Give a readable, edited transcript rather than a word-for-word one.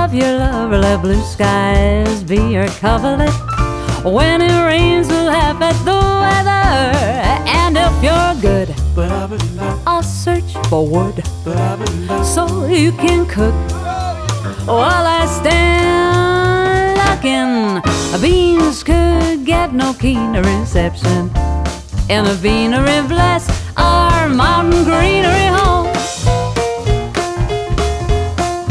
of your love, let blue skies be your coverlet. When it rains, we'll laugh at the weather. And if you're good, I'll search for wood so you can cook while I stand looking. Beans could get no keener reception in a beanery. Bless our mountain greenery.